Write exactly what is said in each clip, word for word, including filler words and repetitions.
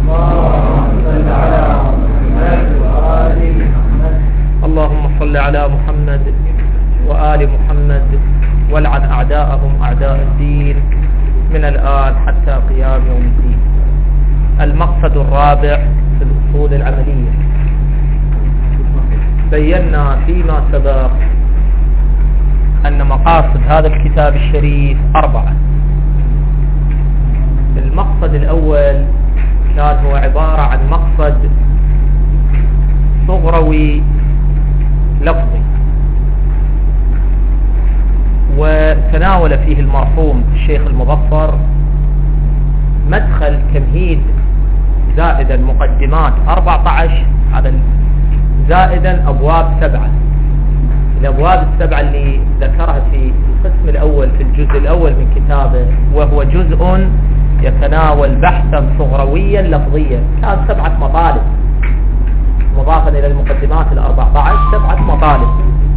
اللهم صل على محمد وآل محمد والعن أعداءهم أعداء الدين من الآن حتى قيام يوم الدين. المقصد الرابع في الأصول العملية. بينا فيما سبق أن مقاصد هذا الكتاب الشريف أربعة. المقصد الأول كان هو عبارة عن مقصد صغروي لفظي، وتناول فيه المرحوم الشيخ المظفر مدخل تمهيد زائدا مقدمات أربعة عشر، هذا زائدا أبواب سبعة. الأبواب السبعة اللي ذكرها في القسم الأول في الجزء الأول من كتابه، وهو جزء يتناول بحثا صغرويا لفظيا، كان سبعة مطالب مضافا إلى المقدمات الأربعة عشر سبعة مطالب.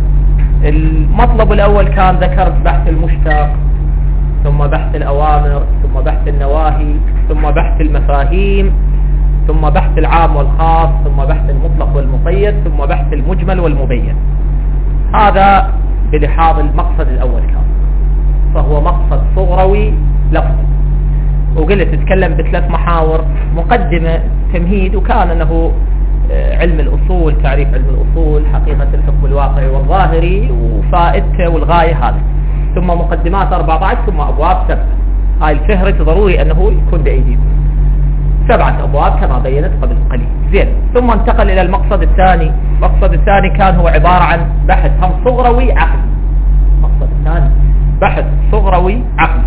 المطلب الأول كان ذكر بحث المشتق، ثم بحث الأوامر، ثم بحث النواهي، ثم بحث المفاهيم، ثم بحث العام والخاص، ثم بحث المطلق والمقيد، ثم بحث المجمل والمبين. هذا بلحاظ المقصد الأول كان، فهو مقصد صغروي لفظي. وقلت تتكلم بثلاث محاور: مقدمة، تمهيد، وكان أنه علم الأصول، تعريف علم الأصول، حقيقة الحكم الواقعي والظاهري وفائدته والغاية هذا، ثم مقدمات أربعة عشر، ثم أبواب سبعة. هاي الفهرس ضروري أنه يكون بأيديكم، سبعة أبواب كما بينت قبل قليل. زين، ثم انتقل إلى المقصد الثاني. المقصد الثاني كان هو عبارة عن بحث هم صغروي عقلي. المقصد الثاني بحث صغروي عقلي،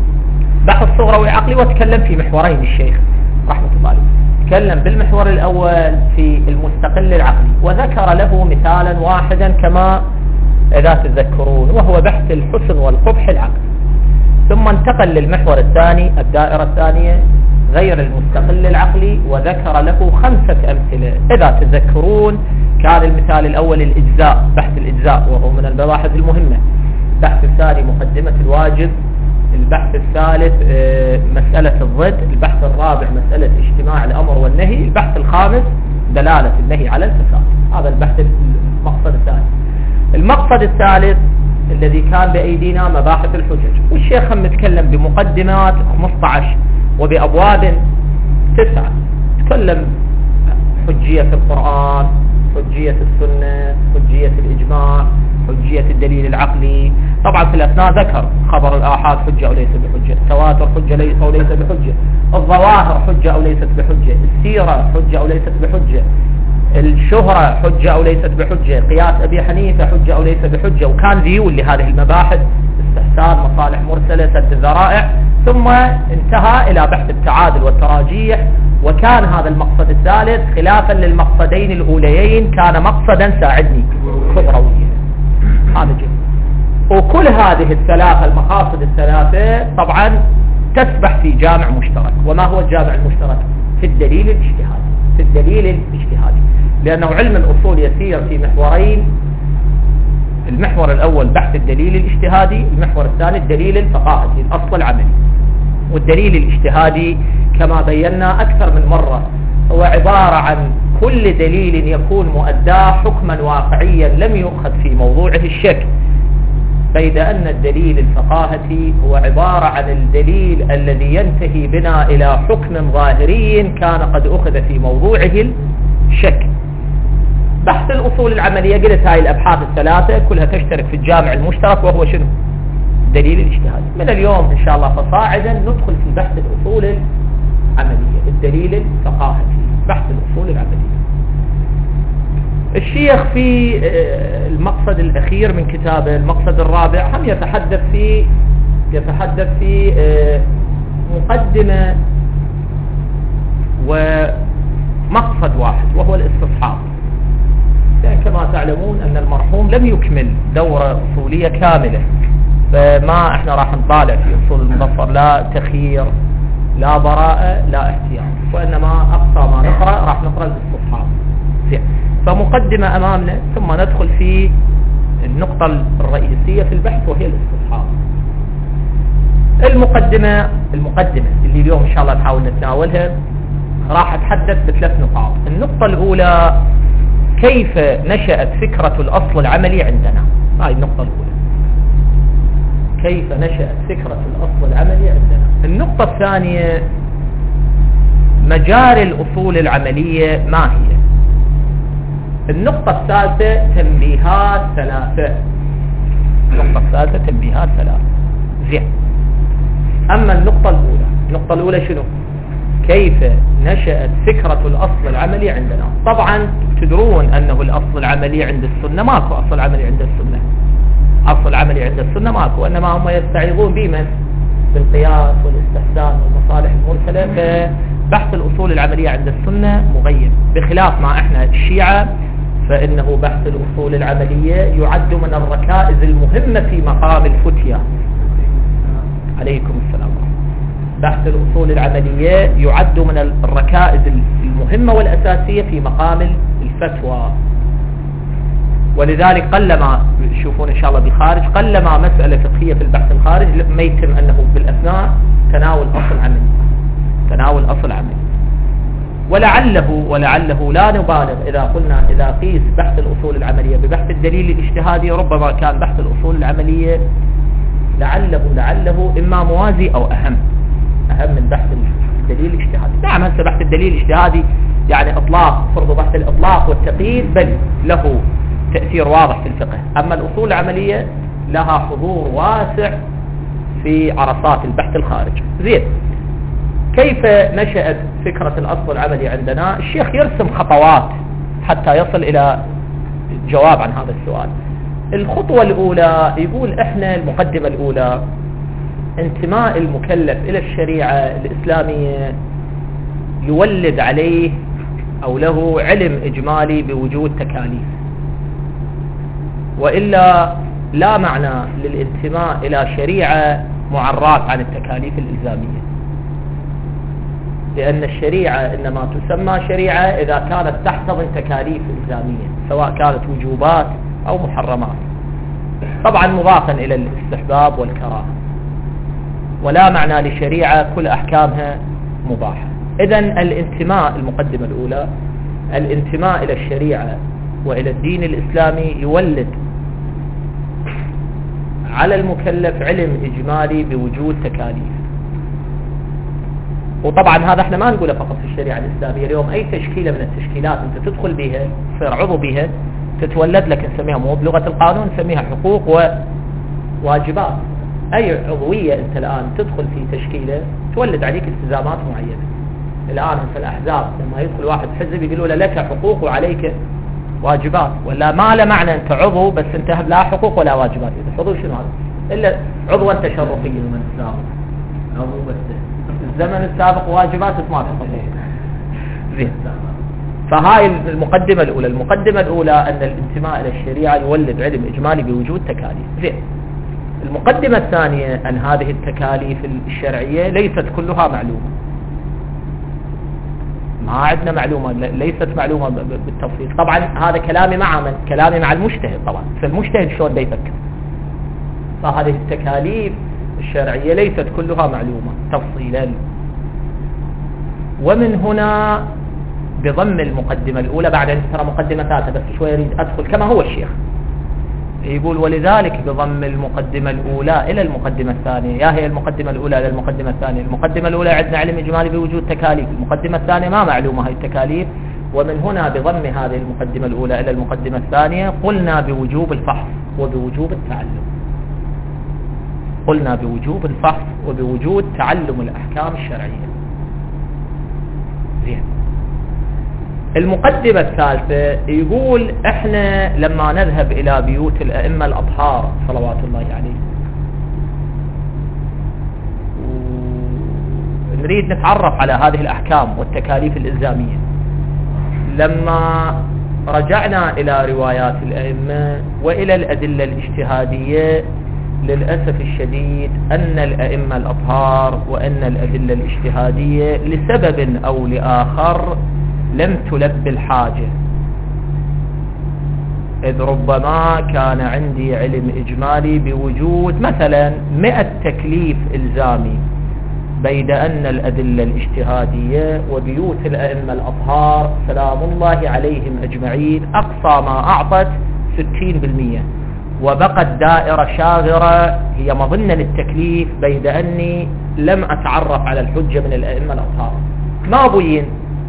بحث صغروي عقلي، وتكلم في محورين الشيخ رحمة الله عليه. تكلم بالمحور الأول في المستقل العقلي، وذكر له مثالا واحدا كما إذا تتذكرون، وهو بحث الحسن والقبح العقلي. ثم انتقل للمحور الثاني، الدائرة الثانية غير المستقل العقلي، وذكر له خمسة أمثلة. إذا تتذكرون كان المثال الأول الإجزاء، بحث الإجزاء، وهو من المباحث المهمة. البحث الثاني مقدمة الواجب. البحث الثالث مسألة الضد. البحث الرابع مسألة اجتماع الأمر والنهي. البحث الخامس دلالة النهي على الفساد. هذا البحث المقصد الثاني. المقصد الثالث الذي كان بأيدينا مباحث الحجج، والشيخ هم يتكلم بمقدمات خمسة عشر وبأبواب تسعة. تكلم حجية القرآن، حجية السنة، حجية الإجماع، حجية الدليل العقلي. طبعا في الأثناء ذكر خبر الآحاد حجة أو ليس بحجة، التواتر حجة أو ليس بحجة، الظواهر حجة أو ليست بحجة، السيرة حجة أو ليست بحجة، الشهرة حجة أو ليست بحجة، قياس أبي حنيفة حجة أو ليس بحجة. وكان ذيول لهذه المباحث: استحسان، مصالح مرسلة، سد الذرائع. ثم انتهى إلى بحث التعادل والتراجيح. وكان هذا المقصد الثالث خلافا للمقصدين الأوليين كان مقصدا ساعدني صغرويا. هذا جميل. وكل هذه الثلاثة المقاصد الثلاثة طبعا تسبح في جامع مشترك. وما هو الجامع المشترك؟ في الدليل الاجتهادي. في الدليل الاجتهادي، لأنه علم الأصول يسير في محورين: المحور الأول بحث الدليل الاجتهادي، المحور الثاني الدليل الفقاهي، الأصل العملي. والدليل الاجتهادي كما بينا أكثر من مرة هو عبارة عن كل دليل يكون مؤداه حكما واقعيا لم يؤخذ في موضوعه الشك، بيد أن الدليل الفقاهي هو عبارة عن الدليل الذي ينتهي بنا إلى حكم ظاهري كان قد أخذ في موضوعه الشك. بحث الأصول العملية، قلت هاي الأبحاث الثلاثة كلها تشترك في الجامع المشترك، وهو شنو؟ دليل الاجتهاد. من اليوم إن شاء الله فصاعدا ندخل في بحث الأصول العملية، الدليل الفقاهي، بحث الأصول العملية. الشيخ في المقصد الأخير من كتابه، المقصد الرابع، هم يتحدث في يتحدث في مقدمة ومقصد واحد، وهو الاستصحاب. كما تعلمون أن المرحوم لم يكمل دورة أصولية كاملة، فما احنا راح نطالع في أصول المظفر لا تخيير لا براءة لا احتياط، وإنما أقصى ما نقرأ راح نقرأ الاستصحاب. فمقدمة أمامنا، ثم ندخل في النقطة الرئيسية في البحث وهي الاستصحاب. المقدمة المقدمة اللي اليوم إن شاء الله نحاول نتناولها راح أتحدث بثلاث نقاط. النقطة الأولى كيف نشأت فكرة الأصل العملي عندنا، هاي النقطة الأولى، كيف نشأت فكرة الأصل العملي عندنا. النقطة الثانية مجاري الأصول العملية ما هي. النقطة الثالثة تنبيهات ثلاثة. النقطة الثالثة تنبيهات ثلاثة. زين. أما النقطة الأولى، النقطة الأولى شنو؟ كيف نشأت فكرة الأصل العملي عندنا. طبعا تدرون أنه الأصل العملي عند السنة ماكو أصل عملي عند السنة، أصل عملي عند السنة ماكو، إنما هم يستعيضون بمن؟ بالقياس والاستحسان والمصالح المرسلة. فبحث الأصول العملية عند السنة مغيب، بخلاف ما إحنا الشيعة فإنه بحث الأصول العملية يعد من الركائز المهمة في مقام الفتية. عليكم السلام. بحث الأصول العملية يعد من الركائز المهمة والأساسية في مقام الفتوى، ولذلك قلما تشوفون إن شاء الله بالخارج قلما مسألة فقهية في البحث الخارج ما يتم أنه بالأثناء تناول أصل عملي، تناول أصل عملي. ولعله ولعله لا نبالغ إذا قلنا إذا قيس بحث الأصول العملية ببحث الدليل الاجتهادي، ربما كان بحث الأصول العملية لعله لعله إما موازي أو أهم أهم من بحث الدليل الاجتهادي. نعم هسه بحث الدليل الاجتهادي يعني إطلاق، فرض بحث الإطلاق والتقييد بل له تأثير واضح في الفقه، أما الأصول العملية لها حضور واسع في عرصات البحث الخارجي. زين. كيف نشأت فكرة الأصل العملي عندنا؟ الشيخ يرسم خطوات حتى يصل إلى جواب عن هذا السؤال. الخطوة الأولى يقول إحنا المقدمة الأولى انتماء المكلف إلى الشريعة الإسلامية يولد عليه أو له علم إجمالي بوجود تكاليف، وإلا لا معنى للانتماء إلى شريعة معرات عن التكاليف الإلزامية، لأن الشريعة إنما تسمى شريعة إذا كانت تحتضن تكاليف إلزامية سواء كانت وجوبات أو محرمات، طبعا مضافا إلى الاستحباب والكراهة، ولا معنى لشريعة كل أحكامها مباحة. إذن الانتماء، المقدمة الأولى، الانتماء إلى الشريعة وإلى الدين الإسلامي يولد على المكلف علم إجمالي بوجود تكاليف. وطبعا هذا احنا ما نقوله فقط في الشريعة الإسلامية، اليوم أي تشكيلة من التشكيلات أنت تدخل بها تصير عضو بها تتولد لك، نسميها مو بلغة القانون نسميها حقوق وواجبات. أي عضوية أنت الآن تدخل في تشكيلة تولد عليك التزامات معينة. الآن في الأحزاب لما يدخل واحد حزب يقولوا له لك حقوق وعليك واجبات، ولا ما له معنى أنت عضو بس أنت لا حقوق ولا واجبات. إذا عضو شنو هذا؟ إلا عضوا تشرفيا من السابق، عضو بس الزمن السابق واجبات ما تحقق. زين. فهاي المقدمة الأولى. المقدمة الأولى أن الانتماء إلى الشريعة يولد علم إجمالي بوجود تكاليف. زين. المقدمة الثانية أن هذه التكاليف الشرعية ليست كلها معلومة، ما عندنا معلومة، ليست معلومة بالتفصيل. طبعا هذا كلامي مع من؟ كلامي مع المجتهد. طبعا فالمجتهد شلون بيفكر؟ فهذه التكاليف الشرعية ليست كلها معلومة تفصيلا. ومن هنا بضم المقدمة الأولى، بعد أن ترى مقدمة ثالثة بس شوي يريد أدخل كما هو الشيخ يقول، ولذلك بضم المقدمة الأولى إلى المقدمة الثانية. يا هي المقدمة الأولى إلى المقدمة الثانية؟ المقدمة الأولى عندنا علم إجمالي بوجود تكاليف، المقدمة الثانية ما معلومة هاي التكاليف. ومن هنا بضم هذه المقدمة الأولى إلى المقدمة الثانية قلنا بوجوب الفحص وبوجوب التعلم، قلنا بوجوب الفحص وبوجود تعلم الأحكام الشرعية. زين. المقدمة الثالثة يقول احنا لما نذهب الى بيوت الائمة الاطهار صلوات الله عليه نريد نتعرف على هذه الاحكام والتكاليف الالزامية، لما رجعنا الى روايات الائمة والى الادلة الاجتهادية للأسف الشديد أن الائمة الاطهار وان الادلة الاجتهادية لسبب او لاخر لم تلبي الحاجة، إذ ربما كان عندي علم إجمالي بوجود مثلا مئة تكليف إلزامي بيد أن الأدلة الاجتهادية وبيوت الأئمة الأطهار سلام الله عليهم أجمعين أقصى ما أعطت ستين بالمئة، وبقت دائرة شاغرة هي مظنة للتكليف بيد أني لم أتعرف على الحجة من الأئمة الأطهار. ما بين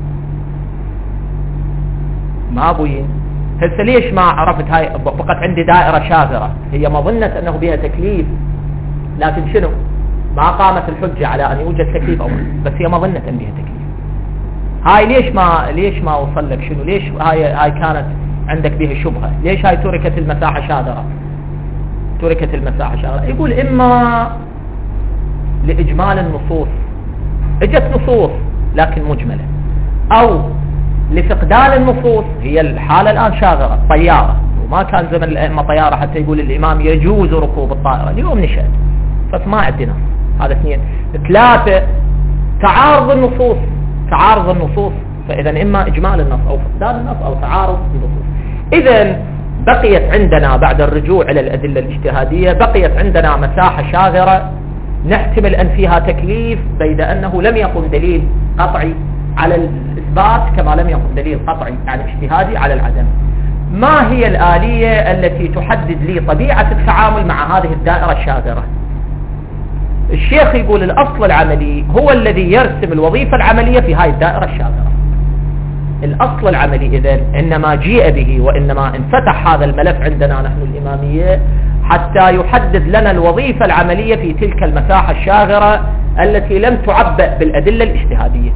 ما بين هسه ليش ما عرفت هاي؟ بقت عندي دائرة شاغرة هي مظنة أنه بها تكليف، لكن شنو ما قامت الحجة على أن يوجد تكليف أو بس هي مظنة أن بها تكليف. هاي ليش ما ليش ما وصل لك؟ شنو ليش هاي هاي كانت عندك بها شبهة؟ ليش هاي تركت المساحة شاغرة؟ تركت المساحة شاغرة. يقول إما لإجمال النصوص، اجت نصوص لكن مجملة، أو لفقدان النصوص. هي الحالة الآن شاغرة طيارة، وما كان زمن الأئمة طيارة حتى يقول الإمام يجوز ركوب الطائرة، اليوم نشأت، فما عندنا. هذا اثنين. ثلاثة تعارض النصوص، تعارض النصوص، فإذا إما إجمال النص أو فقدان النص أو تعارض النصوص. إذا بقيت عندنا بعد الرجوع إلى الأدلة الاجتهادية بقيت عندنا مساحة شاغرة نحتمل أن فيها تكليف بيد أنه لم يقم دليل قطعي على الإثبات كما لم يقم دليل قطعي على اجتهادي على العدم. ما هي الآلية التي تحدد لي طبيعة التعامل مع هذه الدائرة الشاغرة؟ الشيخ يقول الأصل العملي هو الذي يرسم الوظيفة العملية في هذه الدائرة الشاغرة. الأصل العملي إذن إنما جيء به وإنما انفتح هذا الملف عندنا نحن الإمامية حتى يحدد لنا الوظيفة العملية في تلك المساحة الشاغرة التي لم تعبأ بالأدلة الاجتهادية.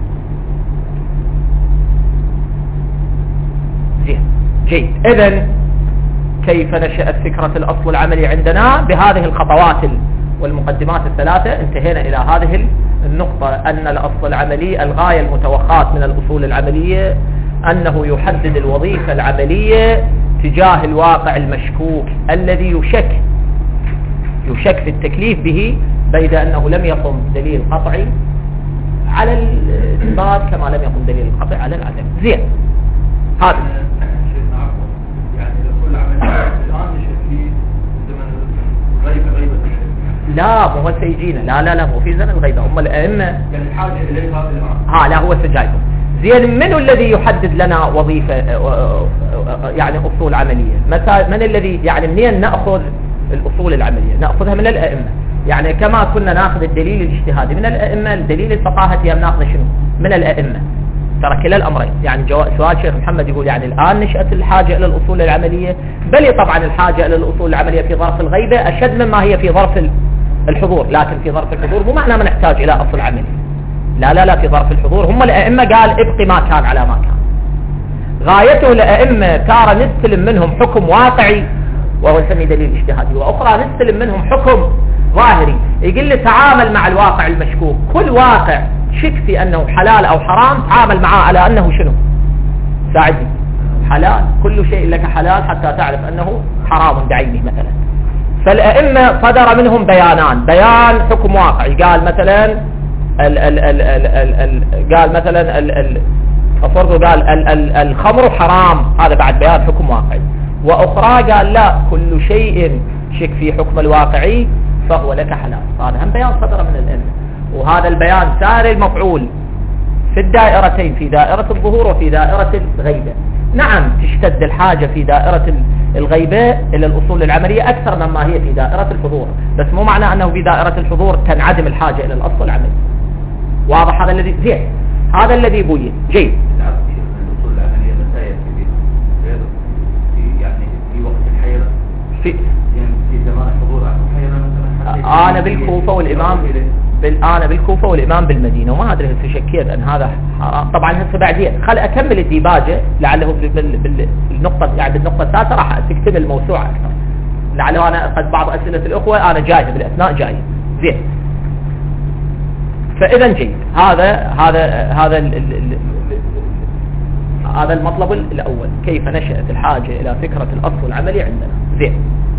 زين جيد. إذن كيف نشأت فكرة الأصل العملي عندنا؟ بهذه الخطوات والمقدمات الثلاثة انتهينا إلى هذه النقطة، أن الأصل العملي الغاية المتوقعة من الأصول العملية أنه يحدد الوظيفة العملية تجاه الواقع المشكوك الذي يشك يشك في التكليف به بيد أنه لم يقم دليل قطعي على الإثبات كما لم يقم دليل قطعي على العدم. زين هذا يعني الأصول العملية الآن نشأت في زمن غيبة غيبة لا مو هو سيجينا لا لا لا مو في زمن الغيبة هم الأئمة يعني الحاجة إليها الآن ها لا هو سجايكم. زين من الذي يحدد لنا وظيفة يعني أصول عملية؟ متى من الذي يعني منين نأخذ الأصول العملية؟ نأخذها من الأئمة. يعني كما كنا نأخذ الدليل الاجتهادي من الأئمة، الدليل الفقاهتي هم نأخذ شنو؟ من الأئمة. ترى كلا الأمرين. يعني سؤال شيخ محمد يقول يعني الآن نشأت الحاجة إلى الأصول العملية، بل طبعا الحاجة إلى الأصول العملية في ظرف الغيبة أشد مما هي في ظرف الحضور، لكن في ظرف الحضور مو معنى ما نحتاج إلى أصل عملي. لا لا لا في ظرف الحضور هم الأئمة قال ابقي ما كان على ما كان. غايته الأئمة تارة نستلم منهم حكم واقعي وهو يسمي دليل اجتهادي، وأخرى نستلم منهم حكم ظاهري يقول لي تعامل مع الواقع المشكوك. كل واقع شك في أنه حلال أو حرام تعامل معه على أنه شنو؟ ساعدني حلال. كل شيء لك حلال حتى تعرف أنه حرام بعينه مثلا. فالأئمة صدر منهم بيانان، بيان حكم واقعي قال مثلا ال ال ال ال ال ال قال مثلا ال ال أفرض قال ال ال الخمر حرام، هذا بعد بيان حكم واقعي. وأخرى قال لا كل شيء شك في حكم الواقعي فهو لك حلال. هذا هم بيان صدر من الأئمة، وهذا البيان سار المفعول في الدائرتين، في دائرة الظهور وفي دائرة الغيبة. نعم تشتد الحاجة في دائرة الغيبة إلى الأصول العملية أكثر مما هي في دائرة الحضور، بس مو معنى أنه في دائرة الحضور تنعدم الحاجة إلى الأصل العملي. واضح هذا الذي زين، هذا الذي بوين جيد. الأصول العملية متى في يعني في وقت الحيرة في يعني في زمان الحضور الحيرة مثلا. أنا بالكوفة والإمام بال... أنا بالكوفة والإمام بالمدينة، وما أدري هسه شكيت أن هذا حرام. طبعا هسه بعدين خل أكمل الديباجة لعله بال... بال... بالنقطة يعني بالنقطة الثالثة راح تكتمل الموسوعة أكثر، لعله أنا قد بعض أسئلة الأخوة أنا جاهز بالأثناء جاي زين. فإذا جيد هذا هذا هذا ال... ال... ال... هذا المطلب الأول، كيف نشأت الحاجة إلى فكرة الأصل العملي عندنا. زين.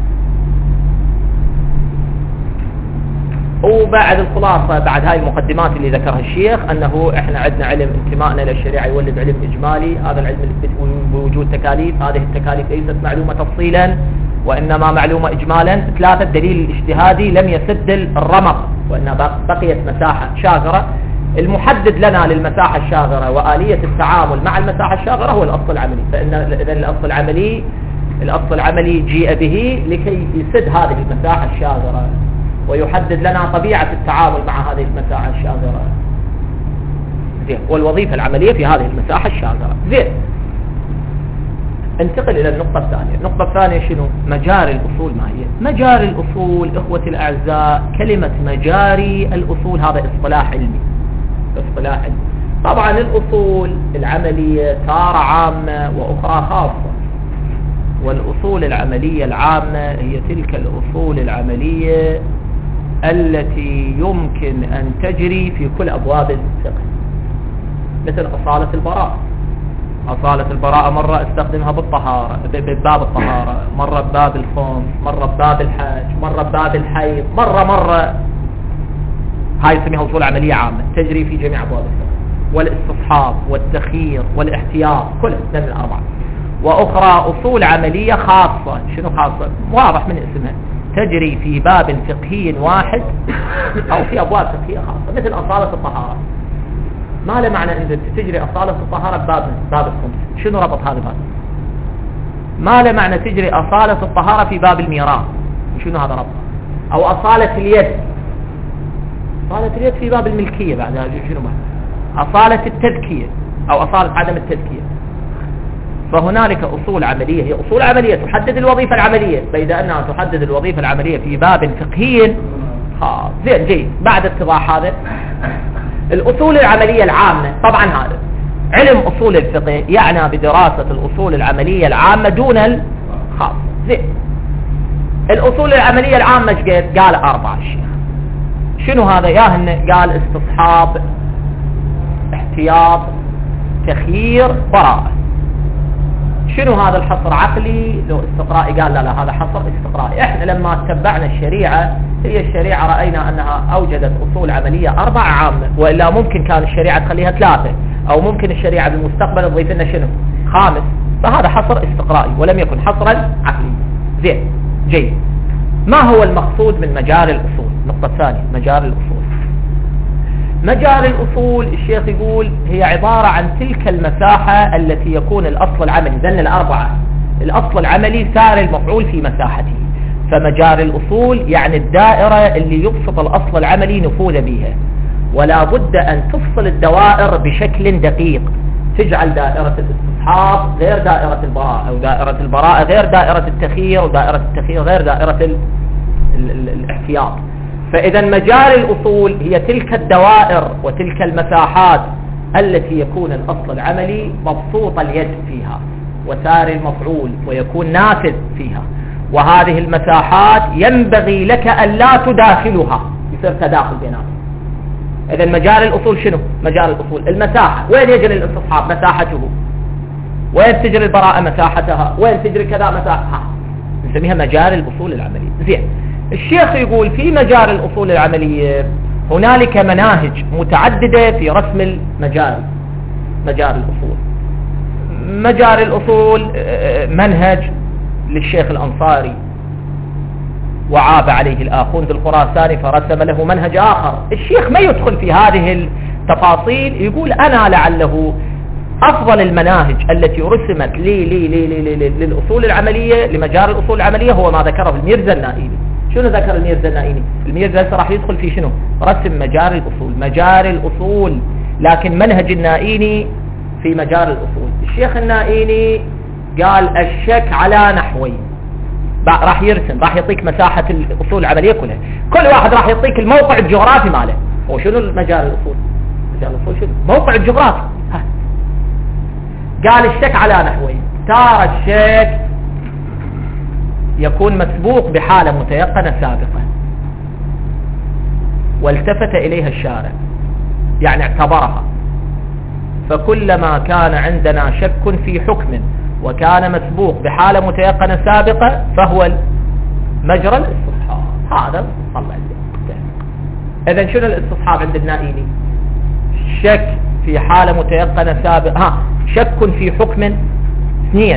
وبعد الخلاصة بعد هاي المقدمات اللي ذكرها الشيخ أنه إحنا عندنا علم انتمائنا للشريعة يولد علم إجمالي، هذا العلم بوجود تكاليف، هذه التكاليف ليست معلومة تفصيلا وإنما معلومة إجمالا. ثلاثة الدليل الاجتهادي لم يسد الرمق وإنها بقيت مساحة شاغرة. المحدد لنا للمساحة الشاغرة وآلية التعامل مع المساحة الشاغرة هو الأصل العملي. فإن إذا الأصل العملي الأصل العملي جيء به لكي يسد هذه المساحة الشاغرة ويحدد لنا طبيعة التعامل مع هذه المساحة الشاغرة. زين. والوظيفة العملية في هذه المساحة الشاغرة. زين. انتقل إلى النقطة الثانية. النقطة الثانية شنو؟ مجاري الأصول. ما هي مجاري الأصول؟ إخوتي الأعزاء، كلمة مجاري الأصول هذا اصطلاح علمي. اصطلاح علمي. طبعا الأصول العملية تارة عامة وأخرى خاصة، والأصول العملية العامة هي تلك الأصول العملية التي يمكن أن تجري في كل أبواب الفقه، مثل أصالة البراءة. أصالة البراءة مرة استخدمها بالطهارة بباب الطهارة، مرة بباب الخمس، مرة بباب الحج، مرة بباب الحيض، مرة مرة هاي يسميها أصول عملية عامة تجري في جميع أبواب الفقه. والاستصحاب والتخيير والاحتياط كلها من الأربعة. وأخرى أصول عملية خاصة. شنو خاصة؟ واضح من اسمها، تجري في باب فقهي واحد أو في أبواب فقهية خاصة، مثل أصالة الطهارة. ما له معنى أن تجري أصالة الطهارة بباب باب الخمس. شنو ربط هذا باب؟ ما له معنى تجري أصالة الطهارة في باب الميراث. شنو هذا ربط؟ أو أصالة اليد. أصالة اليد في باب الملكية بعد. شنو معنى؟ أصالة التذكية أو أصالة عدم التذكية. فهنالك أصول عملية هي أصول عملية تحدد الوظيفة العملية، بيد أنها تحدد الوظيفة العملية في باب فقهي خاص. زين. جيد. بعد اتضاح هذا، الأصول العملية العامة. طبعا هذا علم أصول الفقه يعني بدراسة الأصول العملية العامة دون الخاص. زين. الأصول العملية العامة قد قال أربع أشياء. شنو هذا؟ ياهن قال استصحاب، احتياط، تخيير، براءة. شنو هذا الحصر عقلي لو استقرائي؟ قال لا لا هذا حصر استقرائي. احنا لما تبعنا الشريعة، هي الشريعة رأينا أنها أوجدت أصول عملية أربعة عامة، وإلا ممكن كان الشريعة تخليها ثلاثة، أو ممكن الشريعة بالمستقبل تضيف لنا شنو؟ خامس. فهذا حصر استقرائي ولم يكن حصرا عقليا. زين. جيد. ما هو المقصود من مجاري الأصول؟ النقطة الثانية، مجاري الأصول. مجاري الأصول الشيخ يقول هي عبارة عن تلك المساحة التي يكون الأصل العملي، ذن الأربعة، الأصل العملي سار المفعول في مساحته. فمجاري الأصول يعني الدائرة اللي يبسط الأصل العملي نفوذ بها، ولا بد أن تفصل الدوائر بشكل دقيق، تجعل دائرة الاستصحاب غير دائرة البراءة، أو دائرة البراءة غير دائرة التخيير، ودائرة التخيير غير دائرة ال ال ال الاحتياط. فإذا مجاري الأصول هي تلك الدوائر وتلك المساحات التي يكون الأصل العملي مبسوط اليد فيها وسار المفعول ويكون نافذ فيها، وهذه المساحات ينبغي لك أن لا تداخلها، يصير تداخل بيناتها. إذا مجاري الأصول شنو؟ مجاري الأصول المساحة. وين يجري الاستصحاب؟ مساحته. وين تجري البراءة؟ مساحتها. وين تجري كذا؟ مساحتها. نسميها مجاري الأصول العملية. زين. الشيخ يقول في مجاري الأصول العملية هنالك مناهج متعددة في رسم المجاري. مجاري الأصول، مجاري الأصول منهج للشيخ الأنصاري، وعاب عليه الآخوند الخراساني فرسم له منهج آخر. الشيخ ما يدخل في هذه التفاصيل، يقول أنا لعله أفضل المناهج التي رسمت لي لي لي لي لي للأصول العملية، لمجاري الأصول العملية، هو ما ذكره الميرزا النائيني. شنو ذكر الميرزا النائيني؟ الميرزا راح يدخل في شنو؟ رسم مجاري الأصول، مجاري الأصول، لكن منهج النائيني في مجاري الأصول. الشيخ النائيني قال الشك على نحوين، راح يرسم، راح يعطيك مساحة الأصول العملية كلها، كل واحد راح يعطيك الموقع الجغرافي ماله. هو شنو مجاري الأصول؟ مجاري الأصول شنو؟ موقع الجغرافي. ها. قال الشك على نحوين، تارة الشك يكون مسبوق بحالة متيقنة سابقة والتفت إليها الشارع، يعني اعتبرها. فكلما كان عندنا شك في حكم وكان مسبوق بحالة متيقنة سابقة فهو مجرى الاستصحاب. هذا طلع لي. إذن شنو الاستصحاب عند النائيني؟ شك في حالة متيقنة سابقة، ها شك في حكم. اثنين،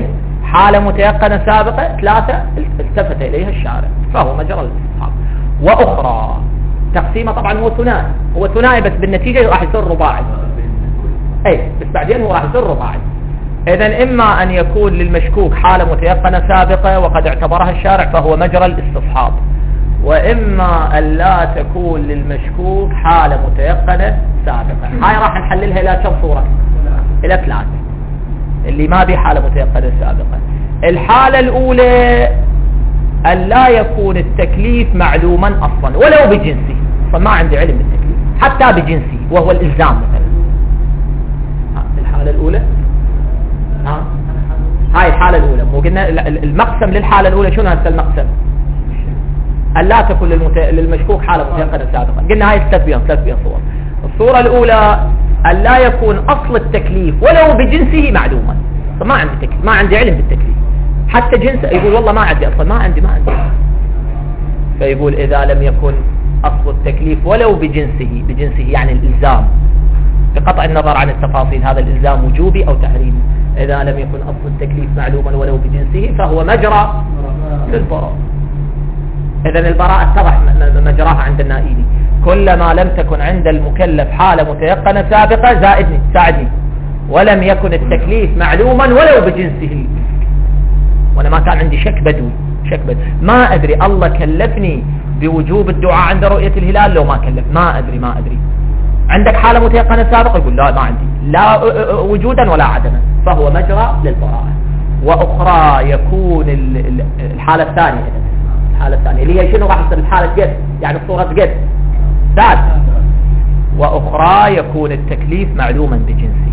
حالة متيقنة سابقة ثلاثة التفت إليها الشارع فهو مجرى الاستصحاب. وأخرى تقسيمه طبعا هو ثنائي، هو ثنائي بس بالنتيجة راح يصير رباعي، أي بس بعدين هو راح يصير رباعي. إذن إما أن يكون للمشكوك حالة متيقنة سابقة وقد اعتبرها الشارع فهو مجرى الاستصحاب، وإما أن لا تكون للمشكوك حالة متيقنة سابقة. هاي راح نحللها إلى كم صورة؟ إلى ثلاثة اللي ما بي حالة متيقنة سابقة. الحالة الأولى أن لا يكون التكليف معلوما أصلا ولو بجنسه، فما عندي علم بالتكليف حتى بجنسه وهو الإلزام مثلا. الحالة الأولى ها هاي الحالة الأولى، مو قلنا المقسم للحالة الأولى شنو هسه المقسم؟ أن لا تكون للمت... للمشكوك حالة متيقنة سابقا. قلنا هاي ثلاث بيان ثلاث بيان صور. الصورة الأولى أن لا يكون أصل التكليف ولو بجنسه معلوما، فما عندي تكليف، ما عندي علم بالتكليف حتى جنسه، يقول والله ما عندي أصلا، ما عندي ما عندي فيقول إذا لم يكن أصل التكليف ولو بجنسه، بجنسه يعني الإلزام بقطع النظر عن التفاصيل، هذا الإلزام وجوبي أو تحريمي. إذا لم يكن أصل التكليف معلوما ولو بجنسه فهو مجرى للبراءة. إذن البراءة اتضح مجراها عند النائبي. كلما لم تكن عند المكلف حالة متيقنة سابقة زائدني ساعدني، ولم يكن التكليف معلوما ولو بجنسه، وانا ما كان عندي شك بدوي شك بدوي ما ادري الله كلفني بوجوب الدعاء عند رؤية الهلال لو ما كلف، ما ادري ما ادري. عندك حالة متيقنة سابقة يقول لا ما عندي لا وجودا ولا عدما، فهو مجرى للبراءة. واخرى يكون الحالة الثانية، الحالة الثانية اللي هي شنو راح تصير الحالة قد يعني صورة قد ثالث. واخرى يكون التكليف معلوما بجنسه.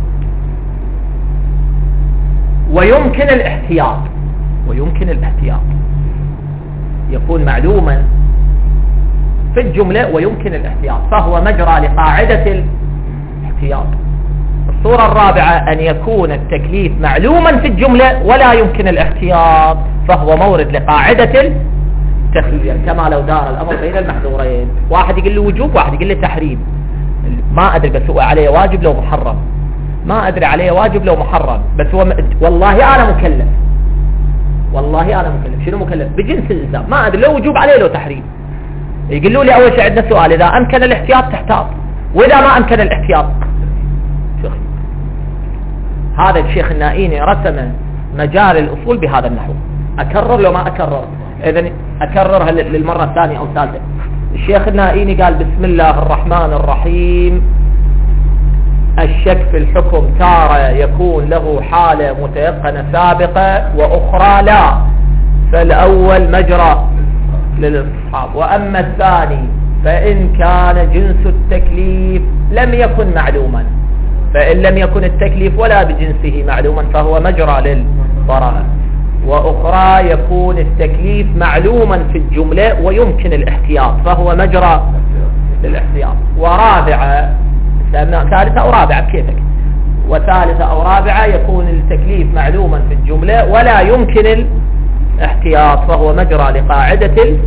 ويمكن الاحتياط، ويمكن الاحتياط يكون معلوما في الجملة ويمكن الاحتياط، فهو مجرى لقاعدة الاحتياط. الصورة الرابعة أن يكون التكليف معلوما في الجملة ولا يمكن الاحتياط، فهو مورد لقاعدة التخيير، كما لو دار الأمر بين المحظورين، واحد يقول له وجوب واحد يقول له تحريم، ما أدري بس هو عليه واجب لو محرم، ما أدري عليه واجب لو محرم، بس هو م... والله أنا مكلف، والله أنا مكلف. شنو مكلف؟ بجنس الإلزام، ما أدري لو وجوب عليه لو تحريم. يقولوا لي أول شيء عندنا سؤال، إذا أمكن الاحتياط تحتاط، وإذا ما أمكن الاحتياط شيخ. هذا الشيخ النائيني رسم مجال الأصول بهذا النحو. أكرر لو ما أكرر، إذن أكررها للمرة الثانية أو الثالثة. الشيخ النائيني قال بسم الله الرحمن الرحيم: الشك في الحكم تارة يكون له حالة متيقنة سابقة وأخرى لا، فالأول مجرى للاستصحاب، وأما الثاني فإن كان جنس التكليف لم يكن معلوما، فإن لم يكن التكليف ولا بجنسه معلوما فهو مجرى للبراءة. وأخرى يكون التكليف معلوما في الجملة ويمكن الاحتياط، فهو مجرى للاحتياط. ورابعة ثالثة أو رابعة بكيفك، وثالثة أو رابعة يكون التكليف معلوما في الجملة ولا يمكن الاحتياط، فهو مجرى لقاعدة التخيير،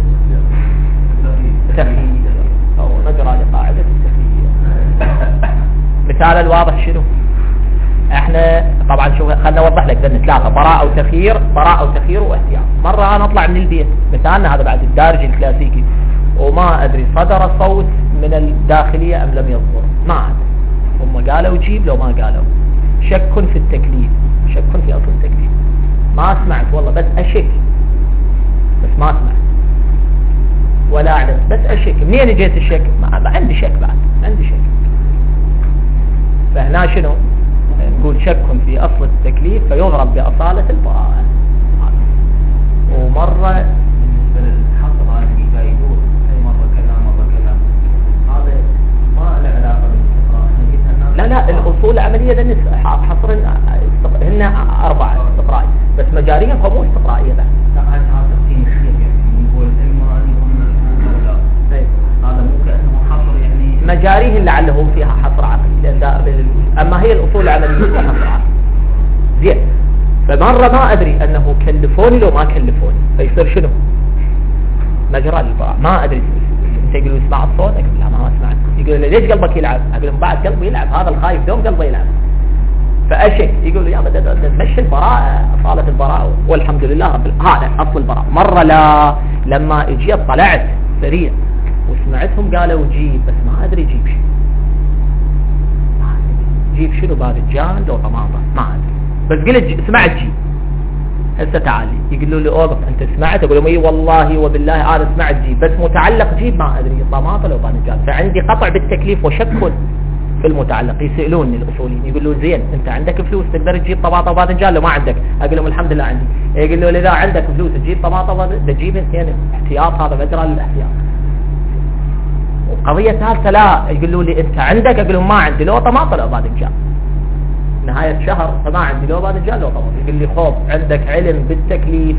فهو مجرى لقاعدة التخيير. مثال الواضح شنو؟ احنا طبعا شوف خلنا نوضح لك ذن ثلاثة: براءة وتخيير، براءة وتخيير واحتياط. مرة انا اطلع من البيت، مثالنا هذا بعد الدارج الكلاسيكي، وما ادري صدر صوت من الداخلية ام لم يصدر، ما ادري، هم قالوا جيب لو ما قالوا، شك في التكليف، شك في اصل التكليف، ما سمعت والله بس اشك، بس ما سمعت ولا اعلم بس اشك. منين جيت الشك؟ ما عندي شك، بعد عندي شك. فهنا شنو نقول؟ شك في اصل التكليف فيضرب باصالة البراءة. ومرة بالنسبة للحصر هذا اللي يدور مرة كذا مرة كذا، هذا ما له علاقة بالاستقراء. لا لا الأصول العملية ذن حصرن هن أربعة استقرائي، بس مجاريا فمو استقرائية بس. لا هذا تقسيم كثير، يعني نقول إما أن يكون الأصول ولا هذا مو كأنه حصر، يعني مجاريه لعله فيها حصر عقلي، أما هي الأصول العملية فيها حصر عقلي. زين، فمرة ما أدري أنه كلفوني لو ما كلفوني، فيصير شنو؟ مجرى للبراءة. ما أدري، أنت يقولوا اسمع الصوت، أقول لا ما سمعت. يقول ليش قلبك يلعب؟ أقول لهم بعد قلبي يلعب، هذا الخايف دوم قلبه يلعب. فاشك يقول له يا بدأ تمشي البراءة صالة البراءة والحمد لله رب هذا اصل البراءة. مرة لا لما اجيت طلعت سريع وسمعتهم قالوا جيب بس ما ادري جيب شيء جيب شنو باذنجان لو طماطم ما ادري بس قلت سمعت جيب. هسه تعالي يقولوا لي اوقف انت سمعت اقول لهم اي والله وبالله انا سمعت جيب بس متعلق جيب ما ادري طماطم لو باذنجان. فعندي قطع بالتكليف وشك في المتعلق. يسالوني الاصوليين يقولوا زين انت عندك فلوس تقدر تجيب طماطم وباذنجان لو ما عندك؟ اقول لهم الحمد لله عندي. يقولوا لي اذا عندك فلوس تجيب طماطم تجيب يعني احتياط هذا مجرى للاحتياط. وقضيه ثالثه لا يقولوا لي انت عندك اقول لهم ما عندي لو طماطم لو باذنجان نهايه شهر فما عندي لو باذنجان لو طماطم. يقول لي خوف عندك علم بالتكليف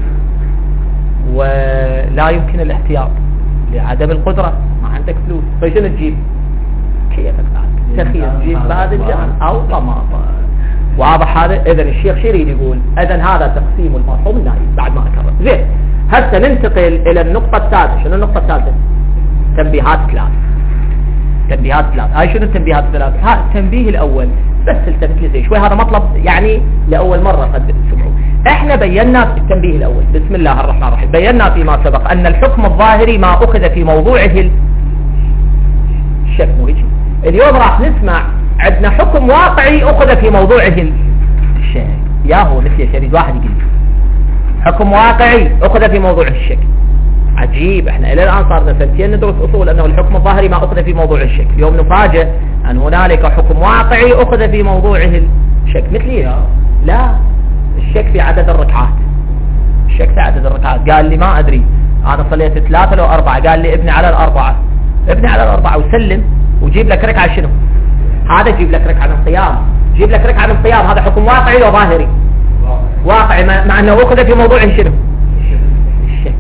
ولا يمكن الاحتياط لعدم القدره ما عندك فلوس فشنو تجيب؟ كيفك بعد تخيل تجيب باذنجان او طماطم. واضح هذا؟ اذا الشيخ شو يريد يقول؟ اذا هذا تقسيم المرحوم النهائي بعد ما اكرر. زين هسه ننتقل الى النقطه الثالثه. شنو النقطه الثالثه؟ تنبيهات ثلاث. تنبيهات ثلاث. هاي شنو التنبيهات الثلاث؟ ها التنبيه الاول بس التفت لي زي شوي هذا مطلب يعني لاول مره قد تسمعوه. احنا بينا في التنبيه الاول بسم الله الرحمن الرحيم بينا فيما سبق ان الحكم الظاهري ما اخذ في موضوعه الشك. مو هيك؟ اليوم راح نسمع عندنا حكم واقعي اخذ في موضوعه الشك. يا هو مثل شريد واحد يقول حكم واقعي اخذ في موضوع الشك. عجيب احنا الى الان صار لنا سنتين ندرس اصول انه الحكم الظاهري ما اخذ في موضوع الشك. اليوم نفاجئ ان هنالك حكم واقعي اخذ في موضوعه الشك. مثلي لا الشك في عدد الركعات. الشك في عدد الركعات قال لي ما ادري انا صليت ثلاثة لو اربعة قال لي ابني على الاربعة ابني على الاربعة وسلم وجيب لك ركعة شنو؟ هذا جيب لك ركعة من الصيام جيب لك ركعة من الصيام. هذا حكم واقعي لو ظاهري؟ واقعي مع انه اخذ في موضوعه شنو؟ الشك.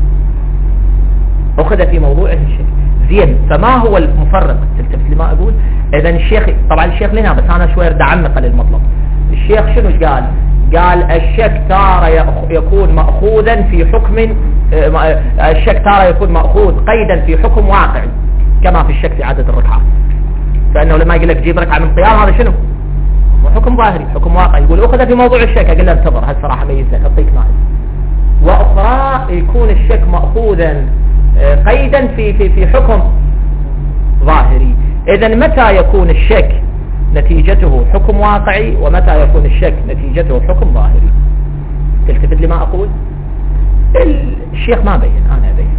اخذ في موضوعه الشك. زين فما هو المفرق؟ تلتفت لما اقول؟ اذا الشيخ طبعا الشيخ لنا بس انا شوي ارد اعمق للمطلب. الشيخ شنو قال؟ قال الشك تارة يكون مأخوذا في حكم الشك تارة يكون مأخوذ قيدا في حكم واقعي كما في الشك في عدد الركعات. فانه لما يقول لك جيب ركعه من صيام هذا شنو؟ حكم ظاهري حكم واقعي. يقول اخذ في موضوع الشك اقول له انتظر هالصراحه ميز لك اعطيك مائز. واخرى يكون الشك مأخوذا قيدا في في في حكم ظاهري. اذا متى يكون الشك نتيجته حكم واقعي ومتى يكون الشك نتيجته حكم ظاهري؟ تلتفت لما اقول؟ الشيخ ما بين انا ابين.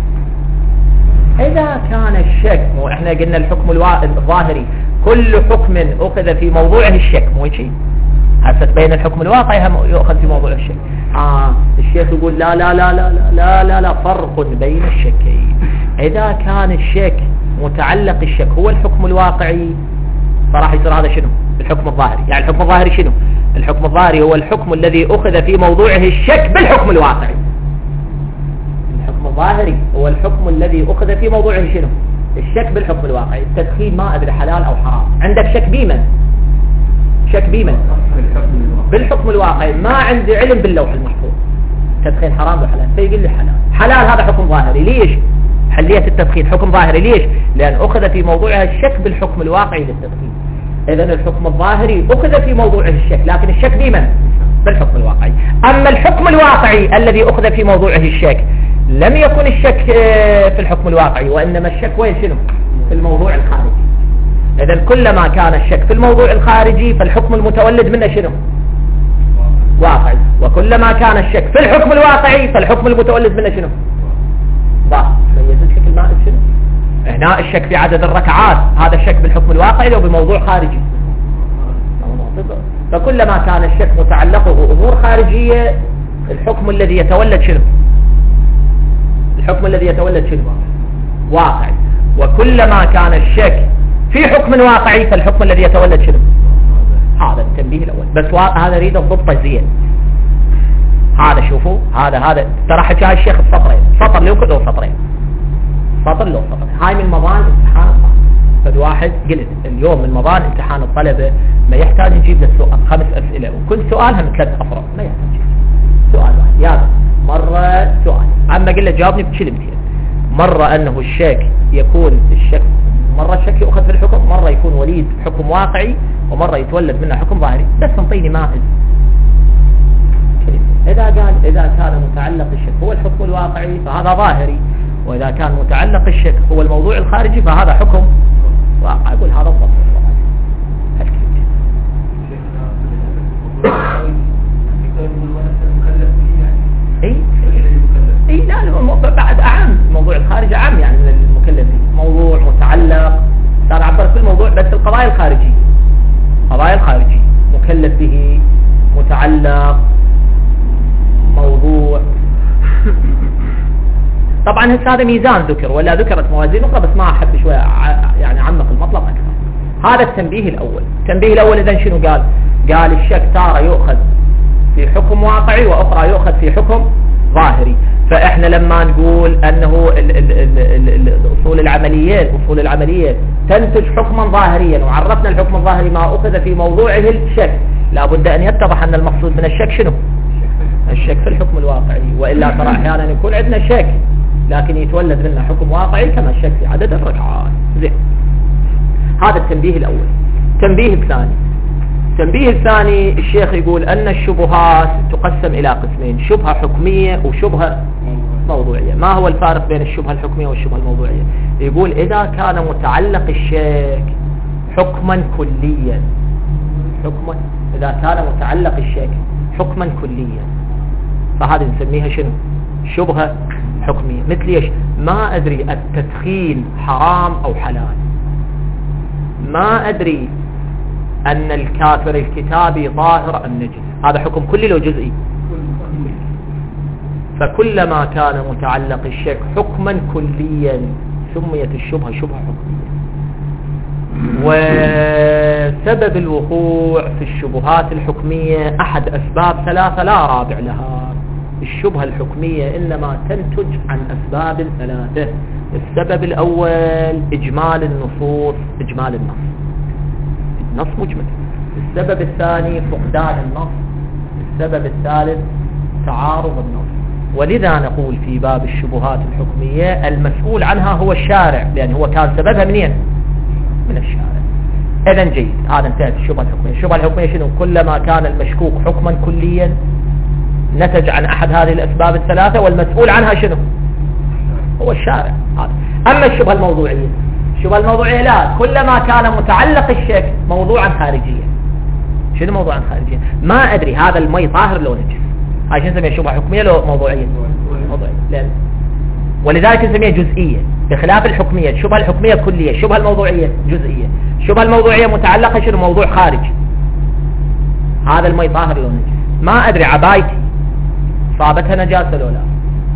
اذا كان الشك مو احنا قلنا الحكم الظاهري كل حكم اخذ في موضوعه الشك مو هيك؟ هسه تبين الحكم الواقعي هم يؤخذ في موضوع الشك. اه الشيخ يقول لا لا لا لا لا لا لا فرق بين الشكين. اذا كان الشك متعلق الشك هو الحكم الواقعي فراح يصير هذا شنو؟ الحكم الظاهري. يعني الحكم الظاهري شنو؟ الحكم الظاهري هو الحكم الذي اخذ في موضوعه الشك بالحكم الواقعي. الحكم الظاهري هو الحكم الذي اخذ في موضوعه شنو؟ الشك بالحكم الواقعي. التدخين ما ادري حلال او حرام. عندك شك بيمن؟ شك بيمن؟ بالحكم الواقعي. ما عندي علم باللوح المحفوظ تدخين حرام ولا حلال فيقول لي حلال. حلال هذا حكم ظاهري. ليش؟ حلية التدخين حكم ظاهري. ليش؟ لأن أخذ في موضوعها الشك بالحكم الواقعي للتدخين. إذن الحكم الظاهري أخذ في موضوعه الشك لكن الشك بمن؟ بالحكم الواقعي. أما الحكم الواقعي الذي أخذ في موضوعه الشك لم يكن الشك في الحكم الواقعي وإنما الشك وين شنو؟ في الموضوع الخارجي. إذن كلما كان الشك في الموضوع الخارجي فالحكم المتولد منه شنو؟ واقعي. وكلما كان الشك في الحكم الواقعي فالحكم المتولد منه شنو؟ ظاهر. ميزت لك الماء شنو؟ هنا الشك في عدد الركعات هذا الشك بالحكم الواقعي لو بموضوع خارجي. فكلما كان الشك متعلقه امور خارجيه الحكم الذي يتولد شنو؟ الحكم الذي يتولد شنو؟ واقعي. وكلما كان الشك في حكم واقعي فالحكم الذي يتولد شنو؟ هذا التنبيه الاول. بس هذا اريد الضبط زين. هذا شوفوا هذا هذا ترى حكى الشيخ بسطرين سطر لو كله سطرين سطر لو سطرين. هاي من مضان امتحان الطلبه. فد واحد قلت اليوم من مضان امتحان الطلبه ما يحتاج نجيب له سؤال خمس اسئله وكل سؤالها من ثلاث افراد ما يحتاج سؤال واحد. يا مره سؤال اما قل له جاوبني بكلمتين. مره انه الشك يكون الشك مره الشك يؤخذ في الحكم مره يكون وليد حكم واقعي ومرة يتولد منها حكم ظاهري، بس انطيني مائز. إذا قال إذا كان متعلق الشك هو الحكم الواقعي فهذا ظاهري، وإذا كان متعلق الشك هو الموضوع الخارجي فهذا حكم واقعي. أقول هذا الضبط. اي اي لا بعد اعم، موضوع الخارج اعم يعني من المكلف، موضوع متعلق صار عبر في الموضوع بس القضايا الخارجيه، قضايا الخارجيه مكلف به، متعلق، موضوع. طبعا هذا ميزان ذكر ولا ذكرت موازين اخرى بس ما احب شويه يعني اعمق المطلب اكثر. هذا التنبيه الاول. التنبيه الاول اذا شنو قال؟ قال الشك تارة يؤخذ في حكم واقعي واخرى يؤخذ في حكم ظاهري. فاحنا لما نقول انه ال ال ال ال الاصول العمليه الاصول العمليه تنتج حكما ظاهريا، وعرفنا الحكم الظاهري ما اخذ في موضوعه الشك، لابد ان يتضح ان المقصود من الشك شنو؟ الشك في الحكم الواقعي، والا ترى احيانا يكون عندنا شك لكن يتولد منه حكم واقعي كما الشك في عدد الركعات. زين، هذا التنبيه الاول. التنبيه الثاني التنبيه الثاني الشيخ يقول أن الشبهات تقسم إلى قسمين، شبهة حكمية وشبهة موضوعية. ما هو الفارق بين الشبهة الحكمية والشبهة الموضوعية؟ يقول إذا كان متعلق الشك حكما كليا، حكما إذا كان متعلق الشك حكما كليا فهذا نسميها شنو؟ شبهة حكمية. مثل ايش؟ ما أدري التدخين حرام أو حلال، ما أدري أن الكافر الكتابي طاهر أم نجس، هذا حكم كلي لو جزئي. فكلما كان متعلق الشك حكما كليا سميت الشبهة شبهة حكمية. وسبب الوقوع في الشبهات الحكمية أحد أسباب ثلاثة لا رابع لها. الشبهة الحكمية إنما تنتج عن أسباب ثلاثة. السبب الأول إجمال النصوص، إجمال النص، نص مجمل. السبب الثاني فقدان النص. السبب الثالث تعارض النص. ولذا نقول في باب الشبهات الحكمية المسؤول عنها هو الشارع، لأن هو كان سببها منين؟ من الشارع. إذن جيد، هذا انتهت الشبهة الحكمية. الشبهة الحكمية شنو؟ كلما كان المشكوك حكما كليا نتج عن أحد هذه الأسباب الثلاثة والمسؤول عنها شنو؟ هو الشارع. هذا. أما الشبهة الموضوعية، الشبهة الموضوعية لا، كلما كان متعلق الشك موضوعا خارجيا. شنو موضوعا خارجيا؟ ما أدري هذا المي طاهر لو نجس، هاي شنو نسميها؟ شبهة حكمية لو موضوعية؟ موضوعية. لأن ولذلك نسميها جزئية بخلاف الحكمية. الشبهة الحكمية كلية، الشبهة الموضوعية جزئية. الشبهة الموضوعية متعلقة شنو؟ موضوع خارج. هذا المي طاهر لو نجس، ما أدري عبايتي صابتها نجاسة لو لا،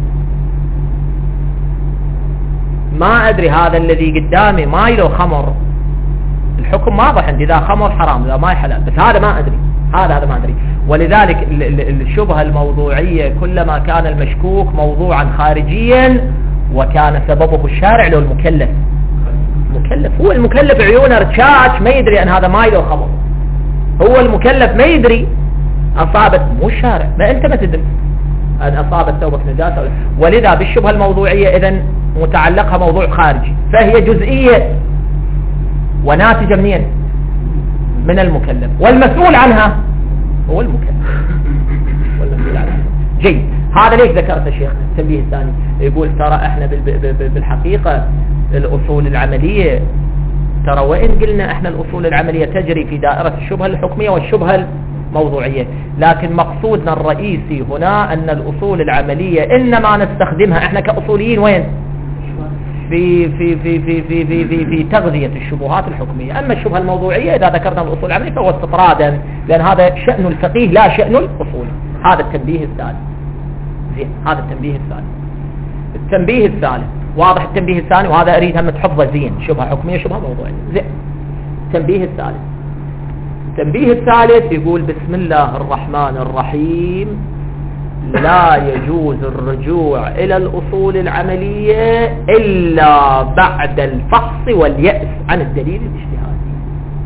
ما أدري هذا الذي قدامي ماي لو خمر، الحكم واضح عندي إذا خمر حرام إذا ماي حلال، بس هذا ما أدري، هذا هذا ما أدري. ولذلك الشبهة الموضوعية كلما كان المشكوك موضوعا خارجيا وكان سببه الشارع لو المكلف. مكلف هو المكلف عيونه رتشاش ما يدري أن هذا ماي لو خمر، هو المكلف ما يدري أصابت، مو الشارع، ما أنت ما تدري أن أصابت ثوبك نجاسة. ولذا بالشبهة الموضوعية إذن متعلقها موضوع خارجي فهي جزئية وناتجة منين؟ من المكلف، والمسؤول عنها هو المكلف والمسؤول عنها. جيد، هذا ليش ذكرت الشيخ التنبيه الثاني؟ يقول ترى احنا بالحقيقة الأصول العملية، ترى وإن قلنا احنا الأصول العملية تجري في دائرة الشبهة الحكمية والشبهة الموضوعية، لكن مقصودنا الرئيسي هنا أن الأصول العملية إنما نستخدمها احنا كأصوليين وين؟ في في في في في في في, في تغذية الشبهات الحكمية. أما الشبهة الموضوعية إذا ذكرنا الأصول العملية فهو استطرادا، لأن هذا شأن الفقيه لا شأن الأصول. هذا التنبيه الثاني. زين، هذا التنبيه الثاني. التنبيه الثالث واضح التنبيه الثاني، وهذا أريد هم تحفظه زين، شبهة حكمية شبهة موضوعية. زين، التنبيه الثالث. التنبيه الثالث يقول بسم الله الرحمن الرحيم: لا يجوز الرجوع إلى الأصول العملية إلا بعد الفحص واليأس عن الدليل الاجتهادي.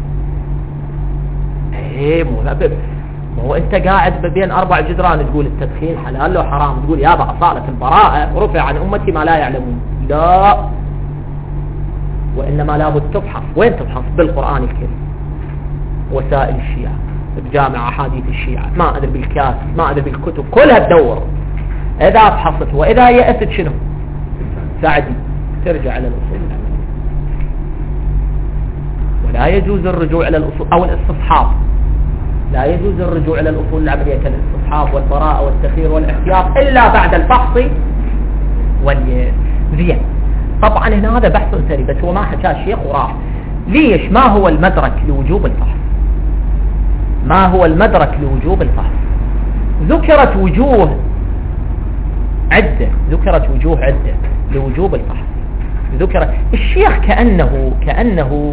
ايه مو لابد، هو انت قاعد بين اربع جدران تقول التدخين حلال لو حرام، تقول يابا أصالة البراءة ورفع عن أمتي ما لا يعلمون. لا، وإنما لابد تفحص. وين تفحص؟ بالقرآن الكريم. وسائل الشيعة، بجامع أحاديث الشيعة، ما أدري بالكاس، ما أدري بالكتب، كلها تدور. إذا بحصت وإذا يأست شنو؟ سعدي ترجع على الأصول العملية. ولا يجوز الرجوع إلى الأصول أو الاستصحاب، لا يجوز الرجوع إلى الأصول العملية كالاستصحاب والبراءة والتخيير والاحتياط إلا بعد الفحص والزين. طبعا هنا هذا بحث ثري، بس هو ما حكاه الشيخ وراح. ليش؟ ما هو المدرك لوجوب الفحص؟ ما هو المدرك لوجوب الفحص؟ ذكرت وجوه عدة، ذكرت وجوه عدة لوجوب الفحص. ذكرت الشيخ كأنه كأنه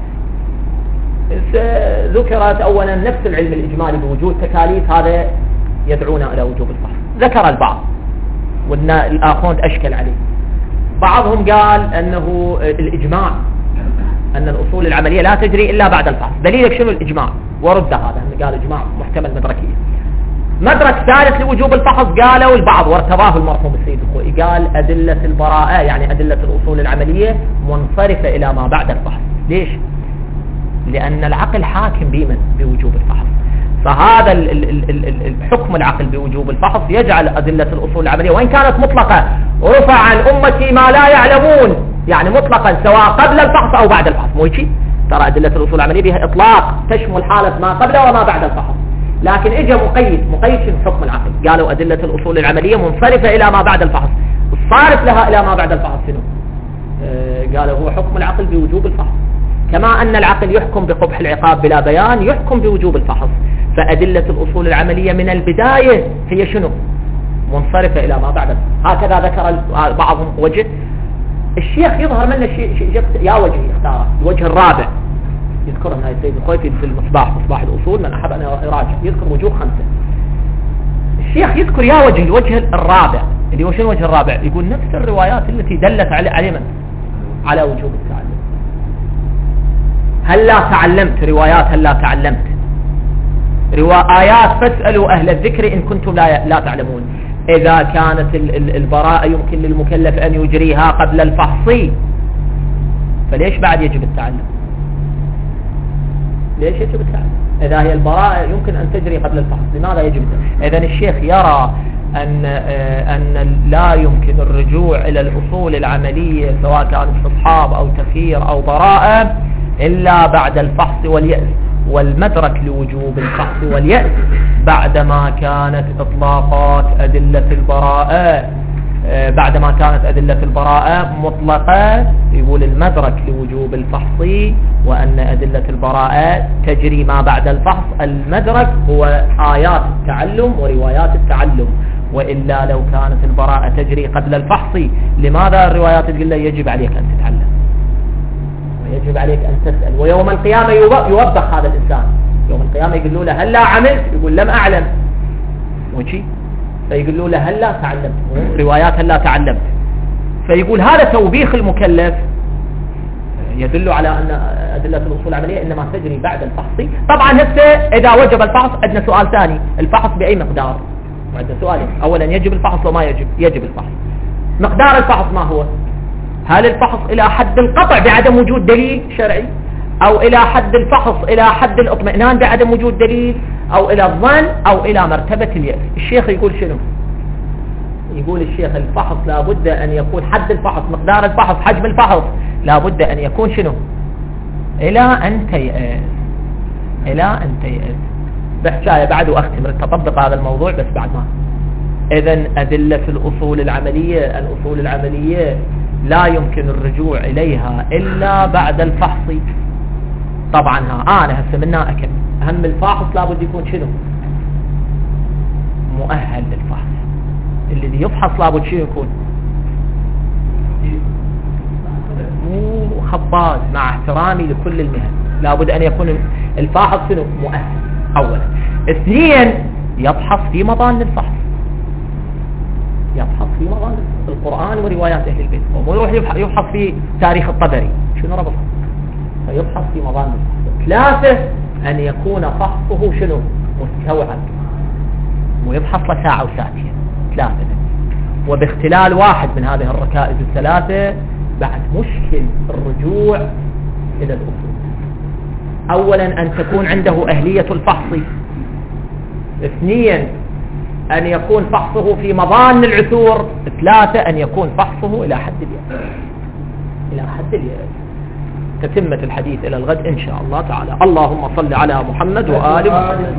ذكرت أولا نفس العلم الإجمالي بوجود تكاليف، هذا يدعونا إلى وجوب الفحص. ذكر البعض والآخرون أشكل عليه. بعضهم قال أنه الإجماع أن الأصول العملية لا تجري إلا بعد الفحص. دليلك شنو الإجماع؟ ورد هذا، قال إجماع محتمل مدركية. مدرك ثالث لوجوب الفحص قالوا البعض وارتضاه المرحوم السيد الخوئي، قال أدلة البراءة يعني أدلة الأصول العملية منصرفة إلى ما بعد الفحص. ليش؟ لأن العقل حاكم بمن؟ بوجوب الفحص. فهذا الحكم العقل بوجوب الفحص يجعل أدلة الأصول العملية وإن كانت مطلقة رفع عن أمتي ما لا يعلمون، يعني مطلقا سواء قبل الفحص أو بعد الفحص. مو هيك؟ ترى أدلة الأصول العملية بها إطلاق تشمل حالة ما قبل وما بعد الفحص، لكن اجى مقيد. مقيد شنو؟ حكم العقل. قالوا أدلة الأصول العملية منصرفة إلى ما بعد الفحص. الصارف لها إلى ما بعد الفحص شنو؟ آه قالوا هو حكم العقل بوجوب الفحص. كما أن العقل يحكم بقبح العقاب بلا بيان، يحكم بوجوب الفحص. فأدلة الأصول العملية من البداية هي شنو؟ منصرفة إلى ما بعد الفحص. هكذا ذكر بعضهم وجه. الشيخ يظهر منه شيء يا وجه يختاره، الوجه الرابع يذكرها هاي السيد الخوئي في المصباح، مصباح الأصول، من أحب أن يراجع يذكر وجوه خمسة. الشيخ يذكر يا وجه الوجه الرابع اللي هو شنو الوجه الرابع؟ يقول نفس الروايات التي دلت على على من؟ على وجوب التعلم. هل لا تعلمت؟ روايات هل لا تعلمت، روايات فاسألوا أهل الذكر إن كنتم لا, لا تعلمون. إذا كانت البراءة يمكن للمكلف أن يجريها قبل الفحص، فليش بعد يجب التعلم؟ ليش يجب التعلم؟ إذا هي البراءة يمكن أن تجري قبل الفحص، لماذا يجب التعلم؟ إذن الشيخ يرى أن أن لا يمكن الرجوع إلى الأصول العملية سواء كان استصحاب أو تخيير أو براءة إلا بعد الفحص واليأس. والمدرك لوجوب الفحص واليأس بعدما كانت إطلاقات أدلة البراءة بعدما كانت أدلة البراءة مطلقة. يقول المدرك لوجوب الفحص وأن أدلة البراءة تجري ما بعد الفحص. المدرك هو آيات التعلم وروايات التعلم، وإلا لو كانت البراءة تجري قبل الفحص لماذا الروايات تقول يجب عليك أن تتعلم ويجب عليك أن تسأل؟ ويوم القيامة يوبخ هذا الإنسان، يوم القيامة يقولوا له هل لا عملت؟ يقول لم أعلم. وشي فيقولوا له هل لا تعلمت؟ روايات هل لا تعلمت. فيقول هذا توبيخ المكلف يدل على أن أدلة الأصول العملية إنما تجري بعد الفحص. طبعا هسه إذا وجب الفحص عندنا سؤال ثاني، الفحص بأي مقدار؟ وعندنا سؤالين، أولا يجب الفحص وما يجب؟ يجب الفحص. مقدار الفحص ما هو؟ هل الفحص إلى حد القطع بعدم وجود دليل شرعي، أو إلى حد الفحص إلى حد الاطمئنان بعدم وجود دليل، أو إلى الظن، أو إلى مرتبة اليأس؟ الشيخ يقول شنو؟ يقول الشيخ الفحص لابد أن يكون حد الفحص، مقدار الفحص، حجم الفحص لابد أن يكون شنو؟ إلى أن تيأس، إلى أن تيأس. بحكاية بعد وأختم تطبق هذا الموضوع بس بعد ما. إذن أدلة الأصول العملية، الأصول العملية لا يمكن الرجوع إليها إلا بعد الفحص. طبعا ها أنا هسه منا أكمل. أهم الفاحص لابد يكون شنو؟ مؤهل للفحص. الذي يفحص لابد شنو يكون؟ مو خباز، مع احترامي لكل المهن، لابد أن يكون الفاحص شنو؟ مؤهل أولا. اثنين يفحص في مظان الفحص، يفحص في مظان القرآن وروايات أهل البيت، ومو يروح يفحص في تاريخ الطبري، شنو ربطه؟ فيفحص في مظان الفحص. ثلاثة أن يكون فحصه شنو؟ مستوعب، ويفحص لساعة وساعتين. ثلاثة. وباختلال واحد من هذه الركائز الثلاثة بعد مشكل الرجوع إلى الأصول. أولا أن تكون عنده أهلية الفحص، اثنيا أن يكون فحصه في مظان العثور، ثلاثة أن يكون فحصه إلى حد اليأس. إلى حد اليأس. تتمة الحديث إلى الغد إن شاء الله تعالى. اللهم صل على محمد وآل محمد.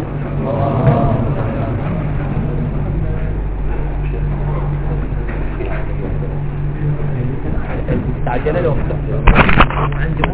استعجل له.